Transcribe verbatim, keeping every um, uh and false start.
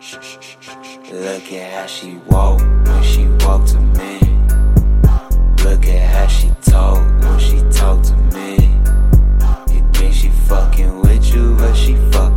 Look at how she walk when she walk to me. Look at how she talk when she talk to me. You think she fucking with you, but she fuck